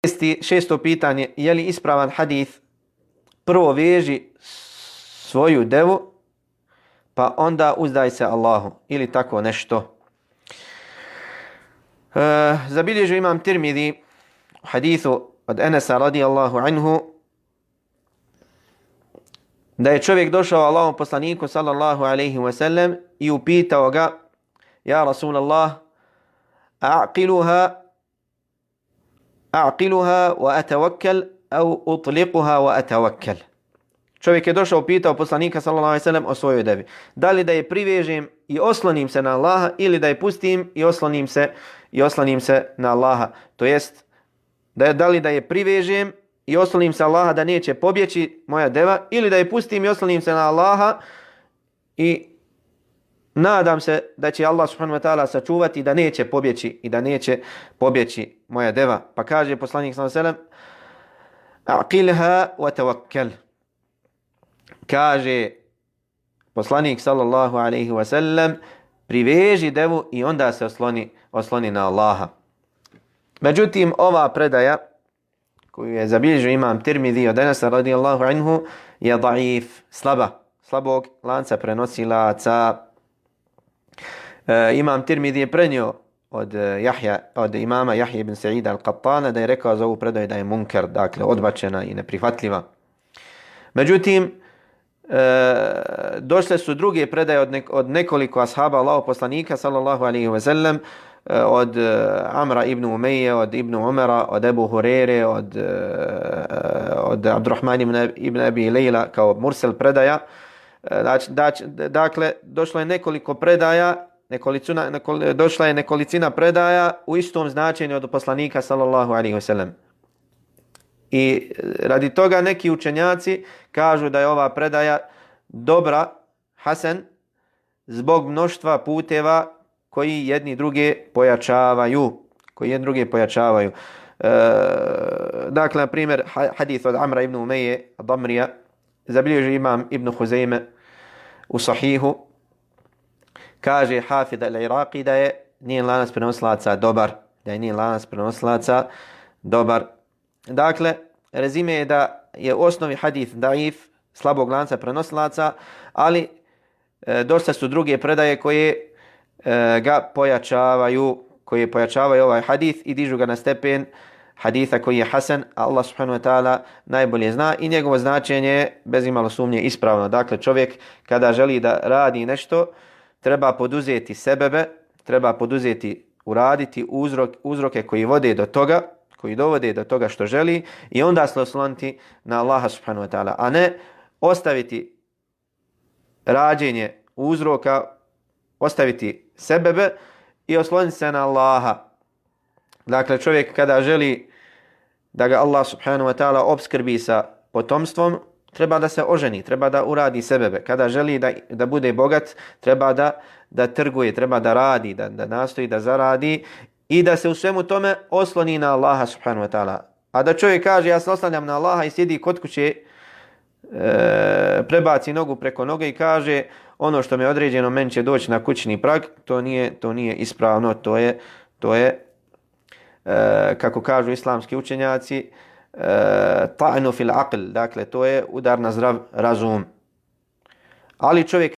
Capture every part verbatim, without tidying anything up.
Šesti, šesto pitanje, je li ispravan hadith prvo veži svoju devu pa onda uzdaj se Allahu ili tako nešto. E, zabilježio imam Tirmidhi u hadithu od Enesa radijallahu anhu da je čovjek došao Allahom poslaniku sallallahu alaihi wa sallam i upitao ga: ja Rasulallah, a'qiluha a'qiluha wa atawakkal au utliquha wa atawakkal. Čovjek je došao upitao poslanika sallallahu alejhi ve sellem o svojoj devi. Da li da je privežem i oslonim se na Allaha ili da je pustim i oslonim se i oslonim se na Allaha. To jest da je, da li da je privežem i oslonim se Allaha da neće pobjeći moja deva ili da je pustim i oslonim se na Allaha i nadam se da će Allah subhanahu wa ta'ala sačuvati da neće pobjeći i da neće pobjeći moja deva. Pa kaže poslanik sallallahu alejhi ve sellem: aqilha wa tawakkal. Kaže poslanik sallallahu alejhi ve sellem: priveži devu i onda se osloni, osloni na Allaha. Međutim, ova predaja koju je zabilježio imam Tirmidhi od Enesa radijallahu anhu je daif, slaba, slabog lanca prenosilaca. E, imam Tirmidhi je prenio od, Jahja, od imama Jahje ibn Sa'ida al-Qattana da je rekao za ovu predaju da je munkar, dakle odbačena i neprihvatljiva. Međutim, e, došle su druge predaje od, nek, od nekoliko ashaba Allahov poslanika sallallahu alejhi ve sellem, od Amra ibn Umeje, od Ibn Umara, od Ebu Hurere, od, od Abdurrahman ibn, ibn Abi Lejla kao mursel predaja. Dakle, došlo je nekoliko predaja, nekolicina, nekol, došla je nekolicina predaja u istom značenju od poslanika sallallahu alejhi ve sellem. I radi toga neki učenjaci kažu da je ova predaja dobra, hasan, zbog mnoštva puteva koji jedni druge pojačavaju. Koji jedni druge pojačavaju. E, dakle, na primjer, hadith od Amra ibn Umeje, Damrija, zabilježi imam Ibn Huzeyme u Sahihu. Kaže Hafid al-Iraqi da je njen lanac prenosilaca dobar. Da je njen lanac prenosilaca dobar. Dakle, rezime je da je osnovi hadith daif, slabog lanca prenosilaca, ali e, dosta su druge predaje koje e, ga pojačavaju, koje pojačavaju ovaj hadith i dižu ga na stepen haditha koji je hasan, a Allah subhanahu wa ta'ala najbolje zna i njegovo značenje je bez imalo sumnje ispravno. Dakle, čovjek kada želi da radi nešto, treba poduzeti sebebe, treba poduzeti, uraditi uzrok, uzroke koji vode do toga, koji dovode do toga što želi i onda se osloniti na Allaha subhanahu wa ta'ala, a ne ostaviti rađenje uzroka, ostaviti sebebe i osloniti se na Allaha. Dakle, čovjek kada želi da ga Allah subhanahu wa ta'ala obskrbi sa potomstvom, treba da se oženi, treba da uradi sebebe. Kada želi da, da bude bogat, treba da, da trguje, treba da radi, da, da nastoji da zaradi i da se u svemu tome osloni na Allaha subhanahu wa ta'ala. A da čovjek kaže ja se oslanjam na Allaha i sjedi kod kuće, e, prebaci nogu preko noge i kaže ono što mi je određeno meni će doći na kućni prag, to nije, to nije ispravno, to je, to je e, kako kažu islamski učenjaci, e, ta'nu fil aql, dakle to je udar na zdrav razum. Ali čovjek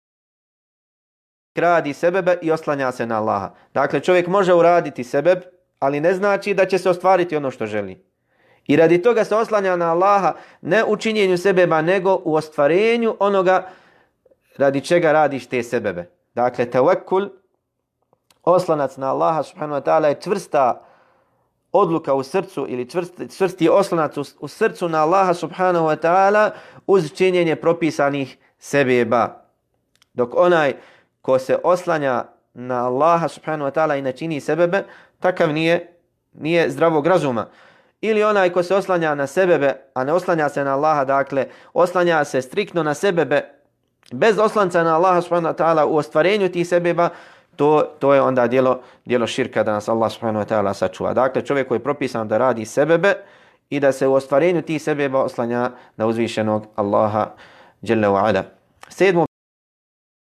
radi sebebe i oslanja se na Allaha. Dakle, čovjek može uraditi sebeb, ali ne znači da će se ostvariti ono što želi. I radi toga se oslanja na Allaha ne u činjenju sebeba, nego u ostvarenju onoga radi čega radiš te sebebe. Dakle, tawakkul, oslanac na Allaha subhanahu wa ta'ala je čvrsta odluka u srcu ili čvrsti, čvrsti oslonac u, u srcu na Allaha subhanahu wa ta'ala uz činjenje propisanih sebeba. Dok onaj ko se oslanja na Allaha subhanahu wa ta'ala i ne čini sebebe, takav nije, nije zdravog razuma. Ili onaj ko se oslanja na sebebe, a ne oslanja se na Allaha, dakle, oslanja se striktno na sebebe, bez oslanca na Allaha subhanahu wa ta'ala u ostvarenju tih sebeba, to, to je onda djelo, djelo širka da nas Allah subhanahu wa ta'ala sačuva. Dakle, čovjek koji je propisan da radi sebebe i da se u ostvarenju tih sebeba oslanja na uzvišenog Allaha dželle ve ala. Sedmo